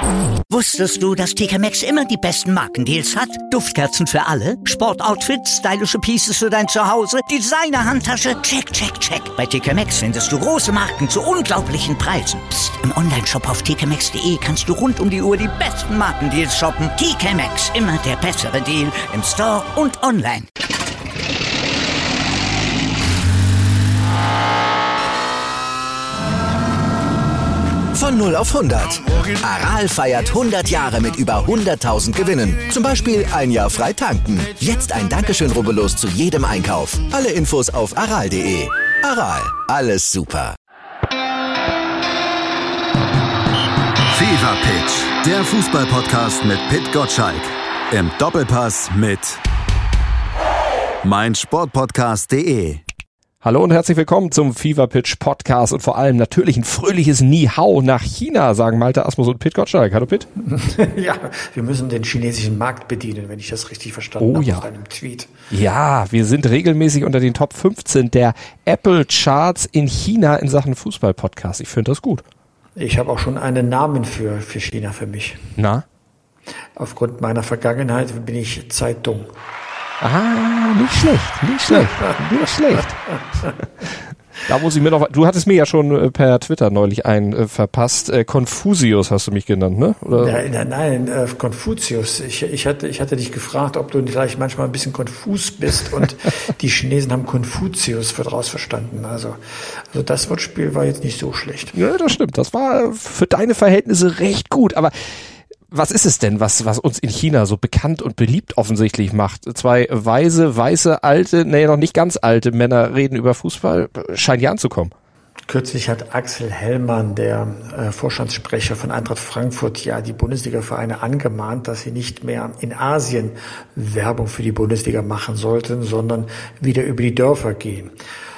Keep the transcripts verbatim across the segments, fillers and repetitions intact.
Wusstest du, dass T K Maxx immer die besten Markendeals hat? Duftkerzen für alle, Sportoutfits, stylische Pieces für dein Zuhause, Designer-Handtasche, check, check, check. Bei T K Maxx findest du große Marken zu unglaublichen Preisen. Psst. Im Onlineshop auf t k maxx punkt d e kannst du rund um die Uhr die besten Markendeals shoppen. T K Maxx, immer der bessere Deal im Store und online. Von null auf hundert. Aral feiert hundert Jahre mit über hunderttausend Gewinnen. Zum Beispiel ein Jahr frei tanken. Jetzt ein Dankeschön, rubbellos zu jedem Einkauf. Alle Infos auf aral punkt de. Aral, alles super. Fever Pitch, der Fußball-Podcast mit Pit Gottschalk. Im Doppelpass mit meinsportpodcast punkt de. Hallo und herzlich willkommen zum Fever Pitch Podcast und vor allem natürlich ein fröhliches Ni Hao nach China, sagen Malte Asmus und Pit Gottschalk. Hallo Pit. Ja, wir müssen den chinesischen Markt bedienen, wenn ich das richtig verstanden oh, habe, ja. auf einem Tweet. Ja, wir sind regelmäßig unter den Top fünfzehn der Apple Charts in China in Sachen Fußball-Podcast. Ich finde das gut. Ich habe auch schon einen Namen für, für China für mich. Na? Aufgrund meiner Vergangenheit bin ich Zeitung. Ah, nicht schlecht, nicht schlecht, nicht schlecht. Da muss ich mir noch, du hattest mir ja schon per Twitter neulich einen äh, verpasst. Äh, Konfuzius hast du mich genannt, ne? Oder? Ja, nein, nein, äh, Konfuzius. Ich, ich hatte, ich hatte dich gefragt, ob du vielleicht manchmal ein bisschen konfus bist und die Chinesen haben Konfuzius daraus verstanden. Also, also das Wortspiel war jetzt nicht so schlecht. Ja, das stimmt. Das war für deine Verhältnisse recht gut, aber was ist es denn, was, was uns in China so bekannt und beliebt offensichtlich macht? Zwei weise, weiße, alte, nee, noch nicht ganz alte Männer reden über Fußball, scheint ja anzukommen. Kürzlich hat Axel Hellmann, der äh, Vorstandssprecher von Eintracht Frankfurt, ja die Bundesliga-Vereine angemahnt, dass sie nicht mehr in Asien Werbung für die Bundesliga machen sollten, sondern wieder über die Dörfer gehen.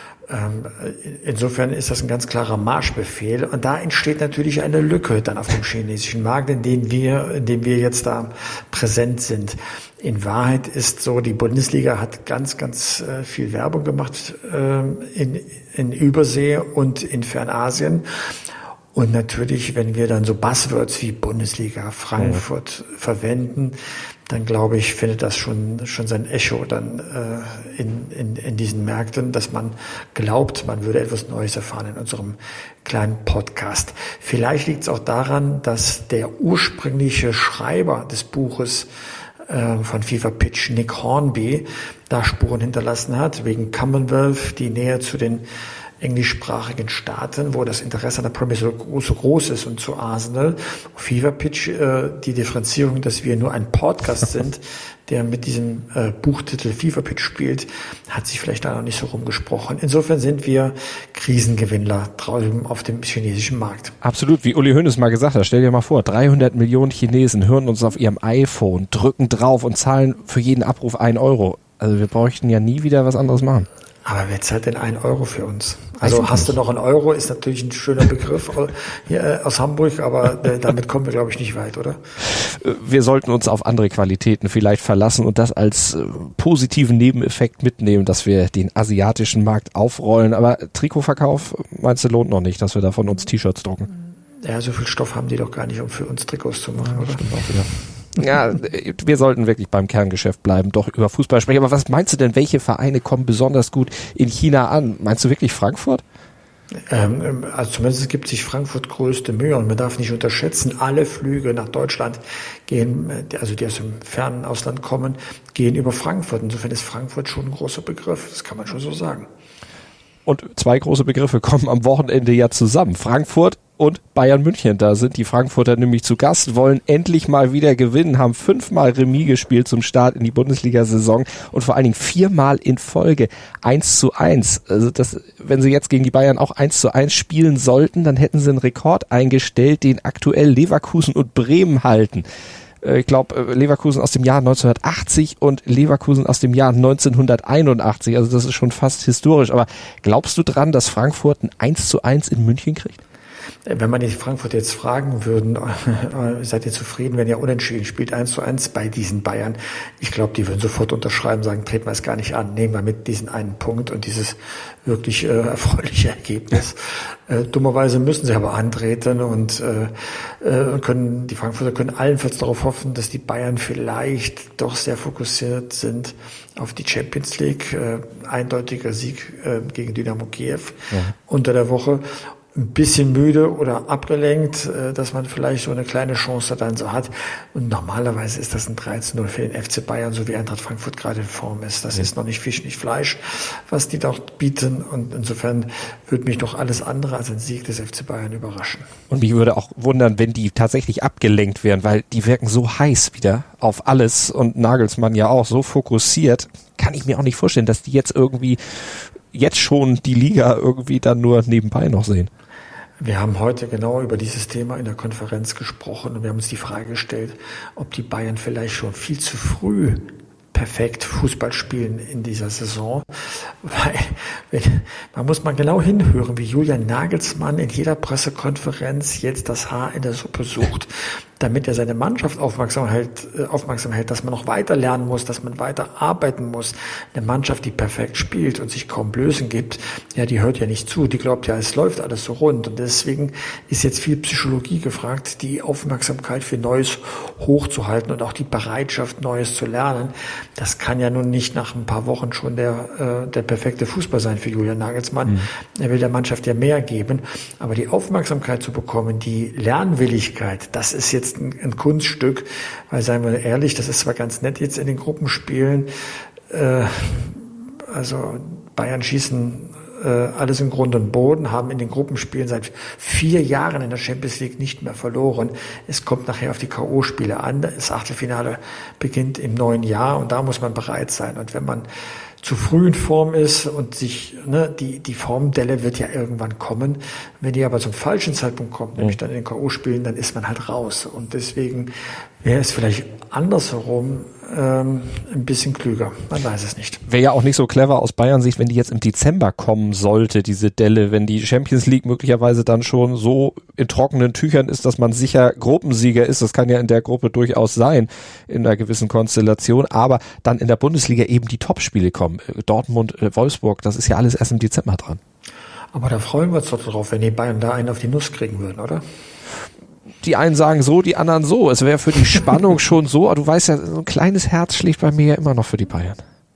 Insofern ist das ein ganz klarer Marschbefehl und da entsteht natürlich eine Lücke dann auf dem chinesischen Markt, in dem wir, in dem wir jetzt da präsent sind. In Wahrheit ist so, die Bundesliga hat ganz, ganz viel Werbung gemacht in, in Übersee und in Fernasien. Und natürlich, wenn wir dann so Buzzwords wie Bundesliga, Frankfurt ja. verwenden, dann glaube ich, findet das schon schon sein Echo dann äh, in, in, in diesen Märkten, dass man glaubt, man würde etwas Neues erfahren in unserem kleinen Podcast. Vielleicht liegt es auch daran, dass der ursprüngliche Schreiber des Buches äh, von Fever Pitch, Nick Hornby, da Spuren hinterlassen hat, wegen Commonwealth, die Nähe zu den englischsprachigen Staaten, wo das Interesse an der Premier so groß, so groß ist und zu Arsenal. Fever Pitch, äh, die Differenzierung, dass wir nur ein Podcast sind, der mit diesem äh, Buchtitel Fever Pitch spielt, hat sich vielleicht da noch nicht so rumgesprochen. Insofern sind wir Krisengewinnler draußen auf dem chinesischen Markt. Absolut, wie Uli Hoeneß mal gesagt hat, stell dir mal vor, dreihundert Millionen Chinesen hören uns auf ihrem iPhone, drücken drauf und zahlen für jeden Abruf ein Euro. Also wir bräuchten ja nie wieder was anderes machen. Aber wer zahlt denn einen Euro für uns? Also hast du noch einen Euro, ist natürlich ein schöner Begriff hier aus Hamburg, aber damit kommen wir, glaube ich, nicht weit, oder? Wir sollten uns auf andere Qualitäten vielleicht verlassen und das als positiven Nebeneffekt mitnehmen, dass wir den asiatischen Markt aufrollen. Aber Trikotverkauf, meinst du, lohnt noch nicht, dass wir da von uns T-Shirts drucken? Ja, so viel Stoff haben die doch gar nicht, um für uns Trikots zu machen, ja, oder? Stimmt auch wieder. Ja, wir sollten wirklich beim Kerngeschäft bleiben, doch über Fußball sprechen. Aber was meinst du denn, welche Vereine kommen besonders gut in China an? Meinst du wirklich Frankfurt? Ähm, also zumindest gibt sich Frankfurt größte Mühe und man darf nicht unterschätzen, alle Flüge nach Deutschland gehen, also die aus dem fernen Ausland kommen, gehen über Frankfurt. Insofern ist Frankfurt schon ein großer Begriff, das kann man schon so sagen. Und zwei große Begriffe kommen am Wochenende ja zusammen. Frankfurt und Bayern München. Da sind die Frankfurter nämlich zu Gast, wollen endlich mal wieder gewinnen, haben fünfmal Remis gespielt zum Start in die Bundesliga-Saison und vor allen Dingen viermal in Folge eins zu eins. Also das, wenn sie jetzt gegen die Bayern auch eins zu eins spielen sollten, dann hätten sie einen Rekord eingestellt, den aktuell Leverkusen und Bremen halten. Ich glaube, Leverkusen aus dem Jahr neunzehnhundertachtzig und Leverkusen aus dem Jahr neunzehnhunderteinundachtzig. Also das ist schon fast historisch. Aber glaubst du dran, dass Frankfurt ein eins zu eins in München kriegt? Wenn man die Frankfurt jetzt fragen würden, äh, seid ihr zufrieden, wenn ihr unentschieden spielt, eins zu eins bei diesen Bayern? Ich glaube, die würden sofort unterschreiben, sagen, treten wir es gar nicht an, nehmen wir mit diesen einen Punkt und dieses wirklich äh, erfreuliche Ergebnis. Äh, dummerweise müssen sie aber antreten und äh, äh, können die Frankfurter können allenfalls darauf hoffen, dass die Bayern vielleicht doch sehr fokussiert sind auf die Champions League. Äh, eindeutiger Sieg äh, gegen Dynamo Kiew ja. unter der Woche. Ein bisschen müde oder abgelenkt, äh, dass man vielleicht so eine kleine Chance dann so hat. Und normalerweise ist das ein drei zu null für den F C Bayern, so wie Eintracht Frankfurt gerade in Form ist. Das ja. ist noch nicht Fisch, nicht Fleisch, was die dort bieten. Und insofern würde mich doch alles andere als ein Sieg des F C Bayern überraschen. Und mich würde auch wundern, wenn die tatsächlich abgelenkt wären, weil die wirken so heiß wieder auf alles und Nagelsmann ja auch so fokussiert. Kann ich mir auch nicht vorstellen, dass die jetzt irgendwie jetzt schon die Liga irgendwie dann nur nebenbei noch sehen. Wir haben heute genau über dieses Thema in der Konferenz gesprochen und wir haben uns die Frage gestellt, ob die Bayern vielleicht schon viel zu früh perfekt Fußball spielen in dieser Saison. Weil wenn, man muss mal genau hinhören, wie Julian Nagelsmann in jeder Pressekonferenz jetzt das Haar in der Suppe sucht, damit er seine Mannschaft aufmerksam hält, aufmerksam hält, dass man noch weiter lernen muss, dass man weiter arbeiten muss. Eine Mannschaft, die perfekt spielt und sich kaum Blößen gibt, ja, die hört ja nicht zu, die glaubt ja, es läuft alles so rund. Und deswegen ist jetzt viel Psychologie gefragt, die Aufmerksamkeit für Neues hochzuhalten und auch die Bereitschaft, Neues zu lernen. Das kann ja nun nicht nach ein paar Wochen schon der, äh, der perfekte Fußball sein für Julian Nagelsmann. Mhm. Er will der Mannschaft ja mehr geben. Aber die Aufmerksamkeit zu bekommen, die Lernwilligkeit, das ist jetzt ein, ein Kunststück. Weil, seien wir ehrlich, das ist zwar ganz nett jetzt in den Gruppenspielen. Äh, also Bayern schießen äh, alles in Grund und Boden, haben in den Gruppenspielen seit vier Jahren in der Champions League nicht mehr verloren. Es kommt nachher auf die K O-Spiele an. Das Achtelfinale beginnt im neuen Jahr und da muss man bereit sein. Und wenn man zu früh in Form ist und sich, ne, die, die Formdelle wird ja irgendwann kommen. Wenn die aber zum falschen Zeitpunkt kommt, nämlich dann in den K O-Spielen, dann ist man halt raus. Und deswegen wäre es vielleicht andersherum ähm, ein bisschen klüger. Man weiß es nicht. Wäre ja auch nicht so clever aus Bayern-Sicht, wenn die jetzt im Dezember kommen sollte, diese Delle, wenn die Champions League möglicherweise dann schon so in trockenen Tüchern ist, dass man sicher Gruppensieger ist. Das kann ja in der Gruppe durchaus sein, in einer gewissen Konstellation. Aber dann in der Bundesliga eben die Topspiele kommen. Dortmund, Wolfsburg, das ist ja alles erst im Dezember dran. Aber da freuen wir uns doch drauf, wenn die Bayern da einen auf die Nuss kriegen würden, oder? Die einen sagen so, die anderen so. Es wäre für die Spannung schon so, aber du weißt ja, so ein kleines Herz schlägt bei mir ja immer noch für die Bayern.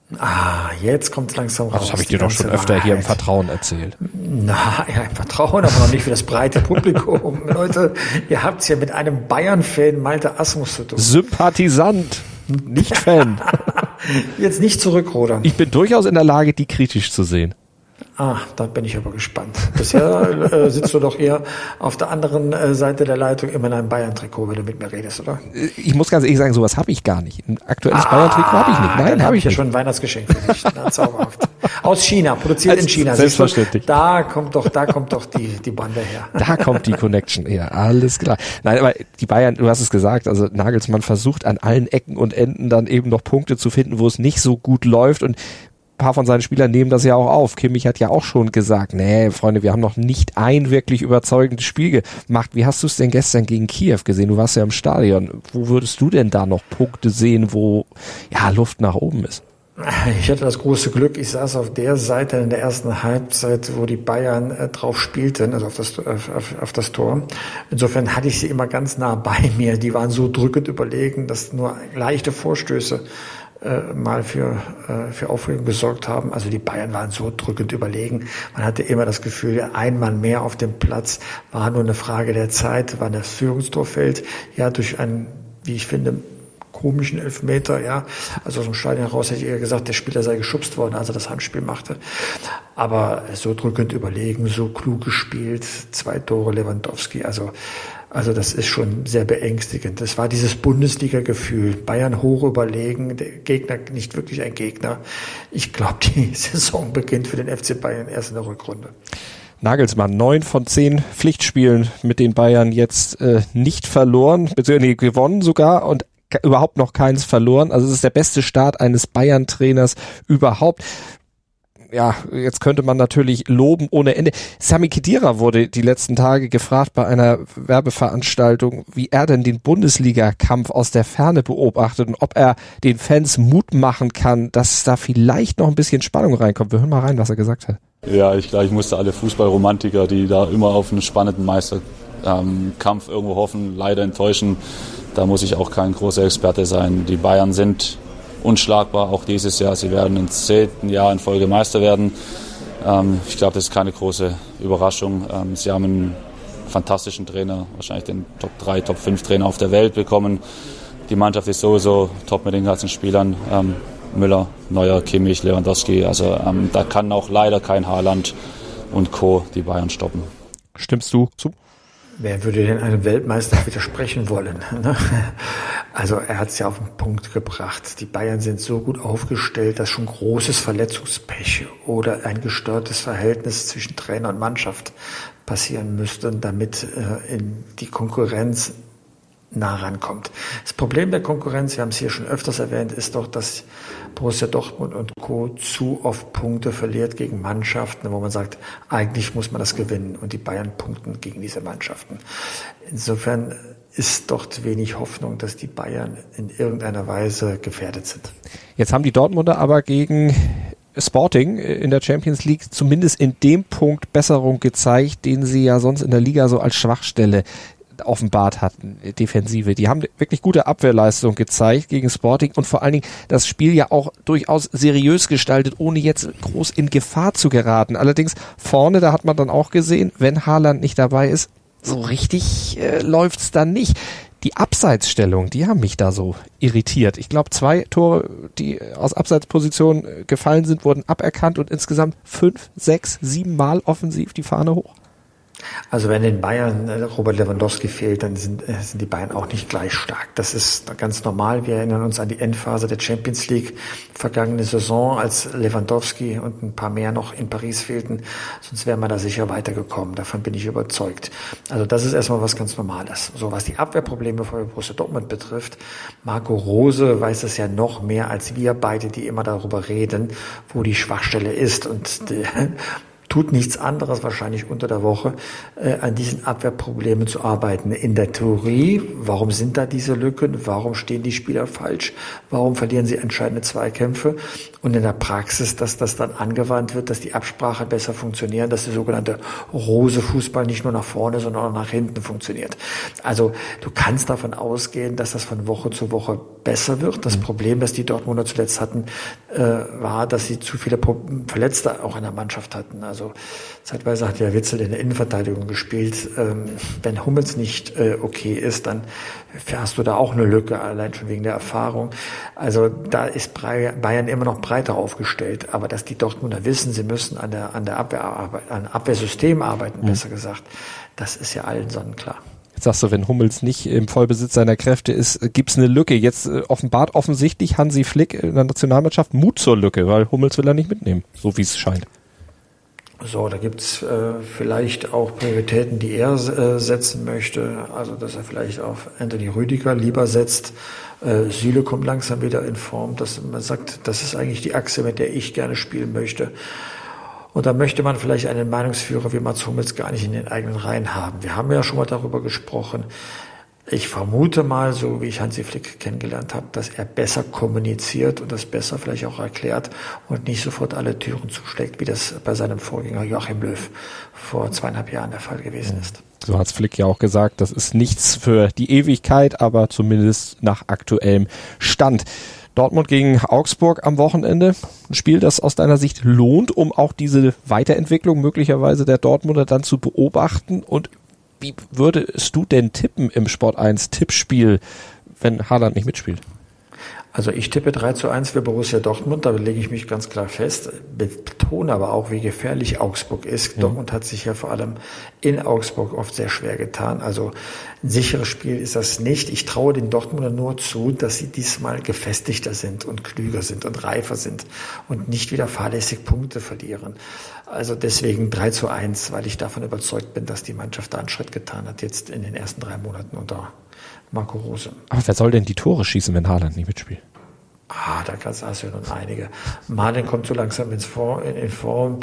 Ah, jetzt kommt es langsam raus. Das habe ich dir doch schon öfter Wahrheit. Hier im Vertrauen erzählt. Na, ja, im Vertrauen, aber noch nicht für das breite Publikum. Leute, ihr habt es ja mit einem Bayern-Fan Malte Asmus zu tun. Sympathisant, nicht Fan. Jetzt nicht zurückrudern. Ich bin durchaus in der Lage, die kritisch zu sehen. Ah, da bin ich aber gespannt. Bisher äh, sitzt du doch eher auf der anderen äh, Seite der Leitung immer in einem Bayern-Trikot, wenn du mit mir redest, oder? Ich muss ganz ehrlich sagen, sowas habe ich gar nicht. Ein aktuelles ah, Bayern-Trikot habe ich nicht. Nein, habe ich ja nicht. Schon ein Weihnachtsgeschenk für dich. Na, zauberhaft. Aus China, produziert Als in China. Selbstverständlich. Du, da kommt doch, da kommt doch die, die Bande her. Da kommt die Connection her. Alles klar. Nein, aber die Bayern, du hast es gesagt, also Nagelsmann versucht an allen Ecken und Enden dann eben noch Punkte zu finden, wo es nicht so gut läuft, und ein paar von seinen Spielern nehmen das ja auch auf. Kimmich hat ja auch schon gesagt, nee, Freunde, wir haben noch nicht ein wirklich überzeugendes Spiel gemacht. Wie hast du es denn gestern gegen Kiew gesehen? Du warst ja im Stadion. Wo würdest du denn da noch Punkte sehen, wo ja Luft nach oben ist? Ich hatte das große Glück, ich saß auf der Seite in der ersten Halbzeit, wo die Bayern äh, drauf spielten, also auf das, auf, auf das Tor. Insofern hatte ich sie immer ganz nah bei mir. Die waren so drückend überlegen, dass nur leichte Vorstöße äh, mal für, äh, für Aufregung gesorgt haben. Also die Bayern waren so drückend überlegen. Man hatte immer das Gefühl, ein Mann mehr auf dem Platz war nur eine Frage der Zeit, war das Führungstor fällt, ja, durch einen, wie ich finde, komischen Elfmeter, ja. Also aus dem Stadion heraus hätte ich eher gesagt, der Spieler sei geschubst worden, als er das Handspiel machte. Aber so drückend überlegen, so klug gespielt, zwei Tore Lewandowski, also, also das ist schon sehr beängstigend. Das war dieses Bundesliga-Gefühl. Bayern hoch überlegen, der Gegner nicht wirklich ein Gegner. Ich glaube, die Saison beginnt für den F C Bayern erst in der Rückrunde. Nagelsmann, neun von zehn Pflichtspielen mit den Bayern jetzt äh, nicht verloren, beziehungsweise gewonnen sogar, und überhaupt noch keins verloren. Also es ist der beste Start eines Bayern-Trainers überhaupt. ja, jetzt könnte man natürlich loben ohne Ende. Sami Khedira wurde die letzten Tage gefragt bei einer Werbeveranstaltung, wie er denn den Bundesliga-Kampf aus der Ferne beobachtet und ob er den Fans Mut machen kann, dass da vielleicht noch ein bisschen Spannung reinkommt. Wir hören mal rein, was er gesagt hat. Ja, ich glaube, ich musste alle Fußballromantiker, die da immer auf einen spannenden Meisterkampf irgendwo hoffen, leider enttäuschen. Da muss ich auch kein großer Experte sein. Die Bayern sind unschlagbar, auch dieses Jahr. Sie werden ins zehnten Jahr in Folge Meister werden. Ähm, ich glaube, das ist keine große Überraschung. Ähm, sie haben einen fantastischen Trainer, wahrscheinlich den Top drei, Top fünf Trainer auf der Welt bekommen. Die Mannschaft ist sowieso top mit den ganzen Spielern. Ähm, Müller, Neuer, Kimmich, Lewandowski. Also ähm, da kann auch leider kein Haaland und Co. die Bayern stoppen. Stimmst du zu? Wer würde denn einem Weltmeister widersprechen wollen? Also er hat es ja auf den Punkt gebracht. Die Bayern sind so gut aufgestellt, dass schon großes Verletzungspech oder ein gestörtes Verhältnis zwischen Trainer und Mannschaft passieren müsste, damit äh, in die Konkurrenz nah rankommt. Das Problem der Konkurrenz, wir haben es hier schon öfters erwähnt, ist doch, dass Borussia Dortmund und Co. zu oft Punkte verliert gegen Mannschaften, wo man sagt, eigentlich muss man das gewinnen und die Bayern punkten gegen diese Mannschaften. Insofern ist dort wenig Hoffnung, dass die Bayern in irgendeiner Weise gefährdet sind. Jetzt haben die Dortmunder aber gegen Sporting in der Champions League zumindest in dem Punkt Besserung gezeigt, den sie ja sonst in der Liga so als Schwachstelle offenbart hatten, Defensive. Die haben wirklich gute Abwehrleistung gezeigt gegen Sporting und vor allen Dingen das Spiel ja auch durchaus seriös gestaltet, ohne jetzt groß in Gefahr zu geraten. Allerdings vorne, da hat man dann auch gesehen, wenn Haaland nicht dabei ist, so richtig äh, läuft's dann nicht. Die Abseitsstellung, die haben mich da so irritiert. Ich glaube, zwei Tore, die aus Abseitsposition gefallen sind, wurden aberkannt und insgesamt fünf, sechs, sieben Mal offensiv die Fahne hoch. Also wenn den Bayern Robert Lewandowski fehlt, dann sind, sind die Bayern auch nicht gleich stark. Das ist ganz normal. Wir erinnern uns an die Endphase der Champions League vergangene Saison, als Lewandowski und ein paar mehr noch in Paris fehlten. Sonst wären wir da sicher weitergekommen. Davon bin ich überzeugt. Also das ist erstmal was ganz Normales. So, was die Abwehrprobleme von Borussia Dortmund betrifft, Marco Rose weiß es ja noch mehr als wir beide, die immer darüber reden, wo die Schwachstelle ist. Und die, tut nichts anderes wahrscheinlich unter der Woche, äh, an diesen Abwehrproblemen zu arbeiten. In der Theorie, warum sind da diese Lücken? Warum stehen die Spieler falsch? Warum verlieren sie entscheidende Zweikämpfe? Und in der Praxis, dass das dann angewandt wird, dass die Absprache besser funktioniert, dass der sogenannte Rose-Fußball nicht nur nach vorne, sondern auch nach hinten funktioniert. Also du kannst davon ausgehen, dass das von Woche zu Woche besser wird. Das Problem, das die Dortmunder zuletzt hatten, äh, war, dass sie zu viele Verletzte auch in der Mannschaft hatten. Also zeitweise hat ja Witzel in der Innenverteidigung gespielt. Ähm, wenn Hummels nicht äh, okay ist, dann hast du da auch eine Lücke, allein schon wegen der Erfahrung. Also da ist Bayern immer noch breiter aufgestellt. Aber dass die Dortmunder wissen, sie müssen an der, an der Abwehr arbeiten, an Abwehrsystem arbeiten, mhm. besser gesagt, das ist ja allen sonnenklar. Jetzt sagst du, wenn Hummels nicht im Vollbesitz seiner Kräfte ist, gibt's eine Lücke. Jetzt äh, offenbart offensichtlich Hansi Flick in der Nationalmannschaft Mut zur Lücke, weil Hummels will er nicht mitnehmen, so wie es scheint. So, da gibt's äh, vielleicht auch Prioritäten, die er äh, setzen möchte. Also, dass er vielleicht auf Anthony Rüdiger lieber setzt. Äh, Süle kommt langsam wieder in Form, dass man sagt, das ist eigentlich die Achse, mit der ich gerne spielen möchte. Und da möchte man vielleicht einen Meinungsführer wie Mats Hummels gar nicht in den eigenen Reihen haben. Wir haben ja schon mal darüber gesprochen. Ich vermute mal, so wie ich Hansi Flick kennengelernt habe, dass er besser kommuniziert und das besser vielleicht auch erklärt und nicht sofort alle Türen zuschlägt, wie das bei seinem Vorgänger Joachim Löw vor zweieinhalb Jahren der Fall gewesen ist. So hat's Flick ja auch gesagt, das ist nichts für die Ewigkeit, aber zumindest nach aktuellem Stand. Dortmund gegen Augsburg am Wochenende. Ein Spiel, das aus deiner Sicht lohnt, um auch diese Weiterentwicklung möglicherweise der Dortmunder dann zu beobachten. Und wie würdest du denn tippen im Sport eins Tippspiel, wenn Haaland nicht mitspielt? Also ich tippe drei zu eins für Borussia Dortmund, da lege ich mich ganz klar fest, betone aber auch, wie gefährlich Augsburg ist. Ja. Dortmund hat sich ja vor allem in Augsburg oft sehr schwer getan. Also ein sicheres Spiel ist das nicht. Ich traue den Dortmundern nur zu, dass sie diesmal gefestigter sind und klüger sind und reifer sind und nicht wieder fahrlässig Punkte verlieren. Also deswegen drei zu eins, weil ich davon überzeugt bin, dass die Mannschaft da einen Schritt getan hat, jetzt in den ersten drei Monaten unter Marco Rose. Aber wer soll denn die Tore schießen, wenn Haaland nicht mitspielt? Ah, da hast du ja nun einige. Marlin kommt so langsam ins Form, in Form.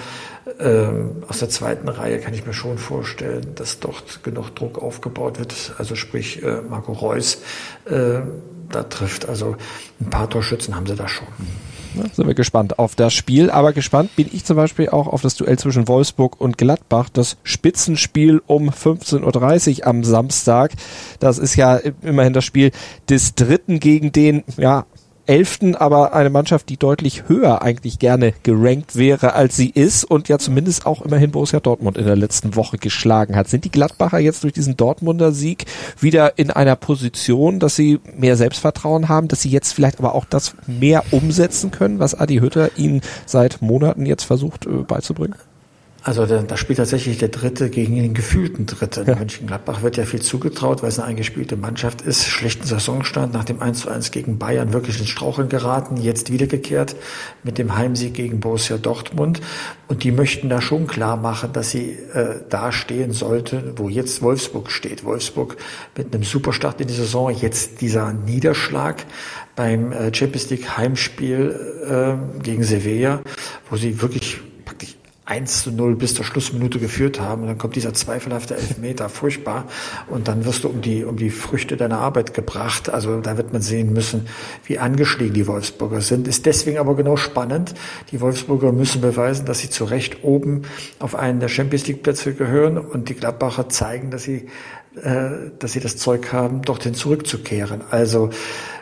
Ähm, aus der zweiten Reihe kann ich mir schon vorstellen, dass dort genug Druck aufgebaut wird. Also sprich, äh, Marco Reus äh, da trifft. Also ein paar Torschützen haben sie da schon. Ja, sind wir gespannt auf das Spiel. Aber gespannt bin ich zum Beispiel auch auf das Duell zwischen Wolfsburg und Gladbach. Das Spitzenspiel um fünfzehn Uhr dreißig am Samstag. Das ist ja immerhin das Spiel des Dritten gegen den, ja, Elften, aber eine Mannschaft, die deutlich höher eigentlich gerne gerankt wäre, als sie ist und ja zumindest auch immerhin Borussia Dortmund in der letzten Woche geschlagen hat. Sind die Gladbacher jetzt durch diesen Dortmunder Sieg wieder in einer Position, dass sie mehr Selbstvertrauen haben, dass sie jetzt vielleicht aber auch das mehr umsetzen können, was Adi Hütter ihnen seit Monaten jetzt versucht äh, beizubringen? Also da, da spielt tatsächlich der Dritte gegen den gefühlten Dritten. Ja. Mönchengladbach wird ja viel zugetraut, weil es eine eingespielte Mannschaft ist. Schlechten Saisonstand nach dem eins zu eins gegen Bayern wirklich ins Straucheln geraten, jetzt wiedergekehrt mit dem Heimsieg gegen Borussia Dortmund. Und die möchten da schon klar machen, dass sie äh, da stehen sollten, wo jetzt Wolfsburg steht. Wolfsburg mit einem Superstart in die Saison, jetzt dieser Niederschlag beim äh, Champions League Heimspiel äh, gegen Sevilla, wo sie wirklich praktisch eins zu null bis zur Schlussminute geführt haben. Und dann kommt dieser zweifelhafte Elfmeter, furchtbar. Und dann wirst du um die, um die Früchte deiner Arbeit gebracht. Also da wird man sehen müssen, wie angeschlagen die Wolfsburger sind. Ist deswegen aber genau spannend. Die Wolfsburger müssen beweisen, dass sie zu Recht oben auf einen der Champions League Plätze gehören. Und die Gladbacher zeigen, dass sie, äh, dass sie das Zeug haben, dorthin zurückzukehren. Also,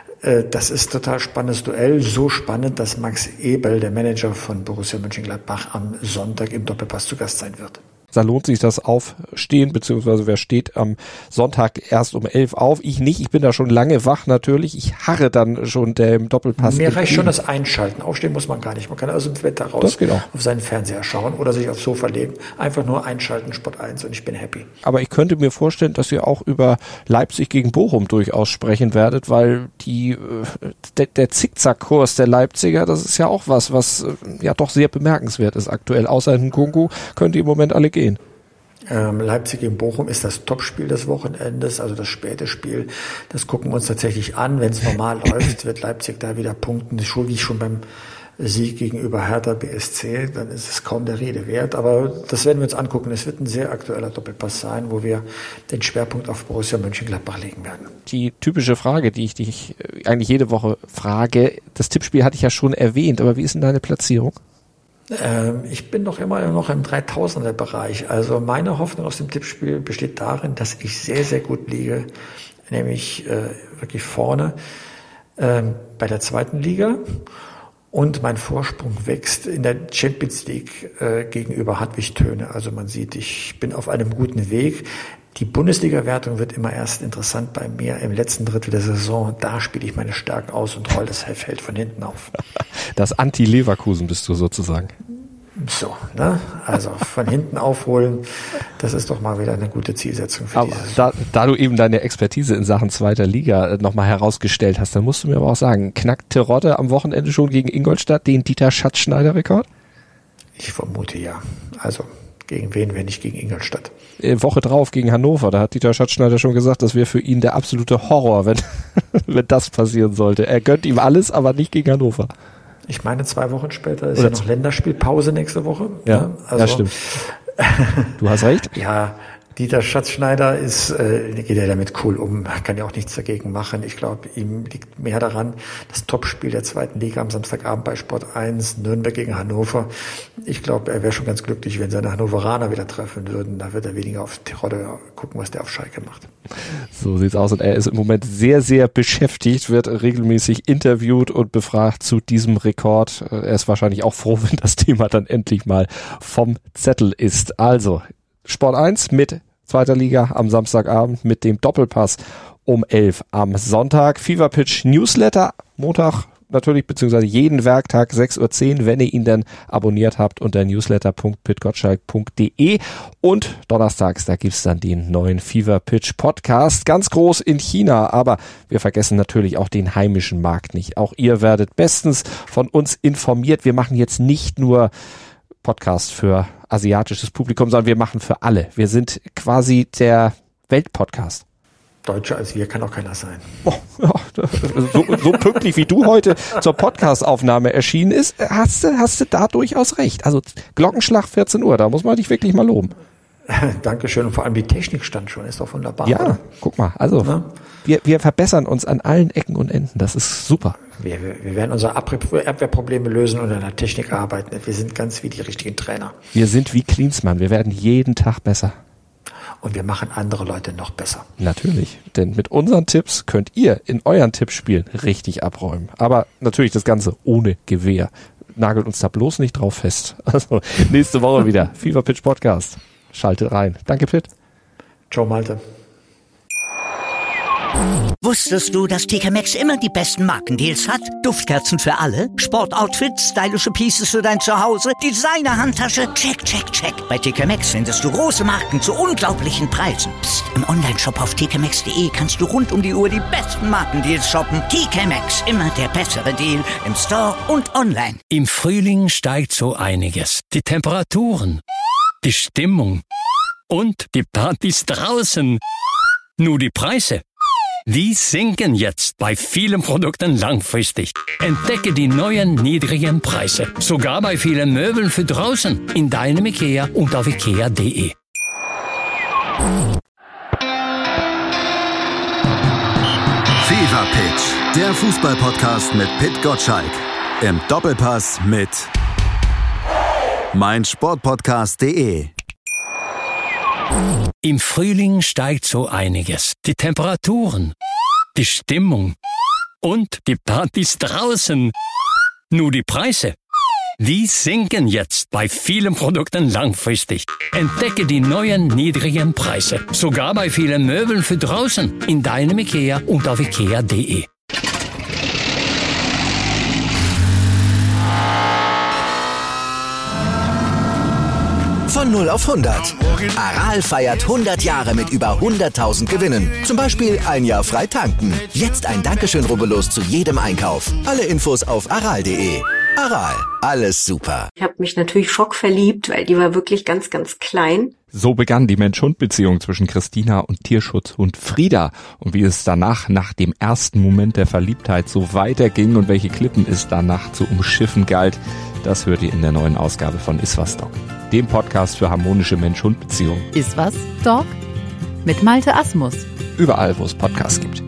das ist total spannendes Duell, so spannend, dass Max Eberl, der Manager von Borussia Mönchengladbach, am Sonntag im Doppelpass zu Gast sein wird. Da lohnt sich das Aufstehen, beziehungsweise wer steht am Sonntag erst um elf auf? Ich nicht, ich bin da schon lange wach natürlich. Ich harre dann schon dem Doppelpass. Mir reicht schon das Einschalten. Aufstehen muss man gar nicht. Man kann also im Wetter raus auf seinen Fernseher schauen oder sich aufs Sofa legen. Einfach nur einschalten, Sport eins und ich bin happy. Aber ich könnte mir vorstellen, dass ihr auch über Leipzig gegen Bochum durchaus sprechen werdet, weil die der, der Zickzackkurs der Leipziger, das ist ja auch was, was ja doch sehr bemerkenswert ist aktuell. Außer Nkunku könnt ihr im Moment alle gehen. Ähm, Leipzig gegen Bochum ist das Topspiel des Wochenendes, also das späte Spiel. Das gucken wir uns tatsächlich an. Wenn es normal läuft, wird Leipzig da wieder punkten. Schon wie schon beim Sieg gegenüber Hertha B S C, dann ist es kaum der Rede wert. Aber das werden wir uns angucken. Es wird ein sehr aktueller Doppelpass sein, wo wir den Schwerpunkt auf Borussia Mönchengladbach legen werden. Die typische Frage, die ich dich eigentlich jede Woche frage, das Tippspiel hatte ich ja schon erwähnt, aber wie ist denn deine Platzierung? Ähm, ich bin doch immer noch im Dreitausender-Bereich. Also meine Hoffnung aus dem Tippspiel besteht darin, dass ich sehr, sehr gut liege, nämlich äh, wirklich vorne äh, bei der zweiten Liga. Und mein Vorsprung wächst in der Champions League äh, gegenüber Hartwig Töne. Also man sieht, ich bin auf einem guten Weg. Die Bundesliga-Wertung wird immer erst interessant bei mir im letzten Drittel der Saison. Da spiele ich meine Stärken aus und roll das Feld von hinten auf. Das Anti-Leverkusen bist du sozusagen. So, ne? Also von hinten aufholen, das ist doch mal wieder eine gute Zielsetzung für aber diese da, da du eben deine Expertise in Sachen zweiter Liga nochmal herausgestellt hast, dann musst du mir aber auch sagen, knackt Terodde am Wochenende schon gegen Ingolstadt den Dieter Schatzschneider-Rekord? Ich vermute ja. Also gegen wen, wenn nicht gegen Ingolstadt? Woche drauf gegen Hannover, da hat Dieter Schatzschneider schon gesagt, das wäre für ihn der absolute Horror, wenn, wenn das passieren sollte. Er gönnt ihm alles, aber nicht gegen Hannover. Ich meine, zwei Wochen später ist Oder ja noch Länderspielpause nächste Woche. Ja, ja, also, ja stimmt. Du hast recht. Ja, Dieter Schatzschneider ist, äh, geht ja damit cool um, kann ja auch nichts dagegen machen. Ich glaube, ihm liegt mehr daran, das Topspiel der zweiten Liga am Samstagabend bei Sport eins, Nürnberg gegen Hannover. Ich glaube, er wäre schon ganz glücklich, wenn seine Hannoveraner wieder treffen würden. Da wird er weniger auf Terodde gucken, was der auf Schalke macht. So sieht's aus und er ist im Moment sehr, sehr beschäftigt, wird regelmäßig interviewt und befragt zu diesem Rekord. Er ist wahrscheinlich auch froh, wenn das Thema dann endlich mal vom Zettel ist. Also, Sport eins mit zweiter Liga am Samstagabend mit dem Doppelpass um elf am Sonntag. Fever Pitch Newsletter, Montag natürlich, beziehungsweise jeden Werktag sechs Uhr zehn, wenn ihr ihn dann abonniert habt unter newsletter punkt pit gottschalk punkt de und donnerstags, da gibt's dann den neuen Fever Pitch Podcast, ganz groß in China, aber wir vergessen natürlich auch den heimischen Markt nicht. Auch ihr werdet bestens von uns informiert. Wir machen jetzt nicht nur Podcast für asiatisches Publikum, sondern wir machen für alle. Wir sind quasi der Weltpodcast. Deutscher als wir kann auch keiner sein. Oh, ja, so, so pünktlich wie du heute zur Podcastaufnahme erschienen ist, hast du, hast du da durchaus recht. Also Glockenschlag vierzehn Uhr, da muss man dich wirklich mal loben. Dankeschön. Und vor allem die Technik stand schon, ist doch wunderbar. Ja, oder? Guck mal, also ja? wir, wir verbessern uns an allen Ecken und Enden. Das ist super. Wir, wir, wir werden unsere Abwehrprobleme lösen und an der Technik arbeiten. Wir sind ganz wie die richtigen Trainer. Wir sind wie Klinsmann. Wir werden jeden Tag besser. Und wir machen andere Leute noch besser. Natürlich, denn mit unseren Tipps könnt ihr in euren Tippspielen richtig abräumen. Aber natürlich das Ganze ohne Gewehr. Nagelt uns da bloß nicht drauf fest. Also nächste Woche wieder Fever Pitch Podcast. Schaltet rein. Danke, Pitt. Ciao, Malte. Wusstest du, dass T K Maxx immer die besten Markendeals hat? Duftkerzen für alle, Sportoutfits, stylische Pieces für dein Zuhause, Designer-Handtasche, check, check, check. Bei T K Maxx findest du große Marken zu unglaublichen Preisen. Psst. Im Onlineshop auf t k maxx punkt d e kannst du rund um die Uhr die besten Markendeals shoppen. T K Maxx, immer der bessere Deal im Store und online. Im Frühling steigt so einiges. Die Temperaturen, die Stimmung und die Partys draußen. Nur die Preise, die sinken jetzt bei vielen Produkten langfristig. Entdecke die neuen niedrigen Preise. Sogar bei vielen Möbeln für draußen. In deinem IKEA und auf ikea punkt d e. Fever Pitch, der Fußball-Podcast mit Pit Gottschalk. Im Doppelpass mit meinsportpodcast punkt d e. Im Frühling steigt so einiges. Die Temperaturen, die Stimmung und die Partys draußen. Nur die Preise, die sinken jetzt bei vielen Produkten langfristig. Entdecke die neuen niedrigen Preise. Sogar bei vielen Möbeln für draußen. In deinem IKEA und auf ikea punkt d e. Von null auf hundert. Aral feiert hundert Jahre mit über hunderttausend Gewinnen. Zum Beispiel ein Jahr frei tanken. Jetzt ein Dankeschön, rubbellos zu jedem Einkauf. Alle Infos auf aral punkt d e. Aral, alles super. Ich habe mich natürlich schockverliebt, weil die war wirklich ganz, ganz klein. So begann die Mensch-Hund-Beziehung zwischen Christina und Tierschutzhund Frieda. Und wie es danach, nach dem ersten Moment der Verliebtheit, so weiterging und welche Klippen es danach zu umschiffen galt, das hört ihr in der neuen Ausgabe von Iswas Dog, dem Podcast für harmonische Mensch-Hund-Beziehungen. Iswas Dog? Mit Malte Asmus. Überall, wo es Podcasts gibt.